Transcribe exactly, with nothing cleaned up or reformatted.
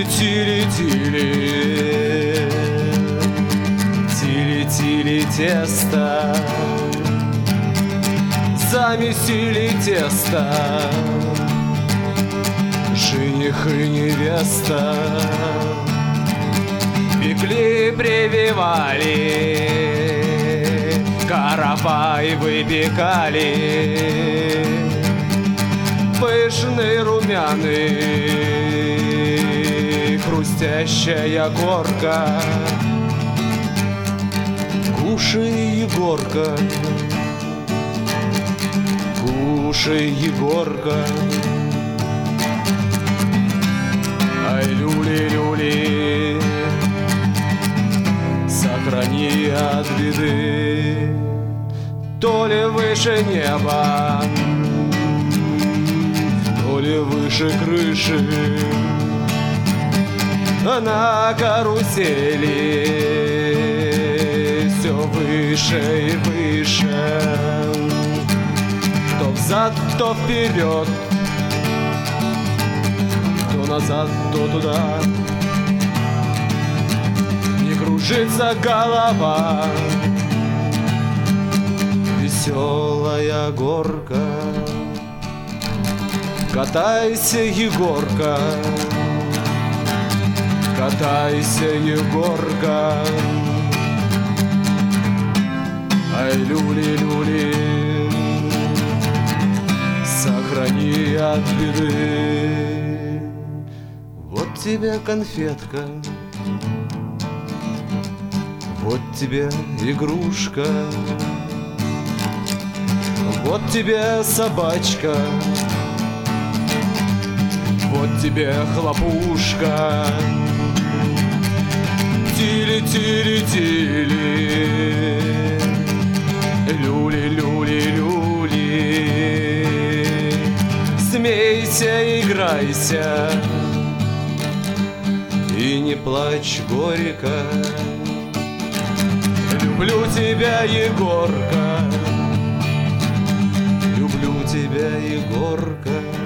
Тили-тили-тили, тили-тили тесто, замесили тесто, жених и невеста пекли, прививали, каравай выпекали, пышный, румяный, хрустящая горка. Кушай, Егорка, кушай, Егорка. Ай, люли-люли, сохрани от беды. То ли выше неба, то ли выше крыши, на карусели все выше и выше. То взад, то вперед, то назад, то туда. Не кружится голова, веселая горка. Катайся, Егорка, катайся, Егорка. Ай, люли-люли, сохрани от беды. Вот тебе конфетка, вот тебе игрушка, вот тебе собачка, вот тебе хлопушка. Тили-тили-тили, люли-люли-люли. Смейся, играйся и не плачь горько. Люблю тебя, Егорка, люблю тебя, Егорка.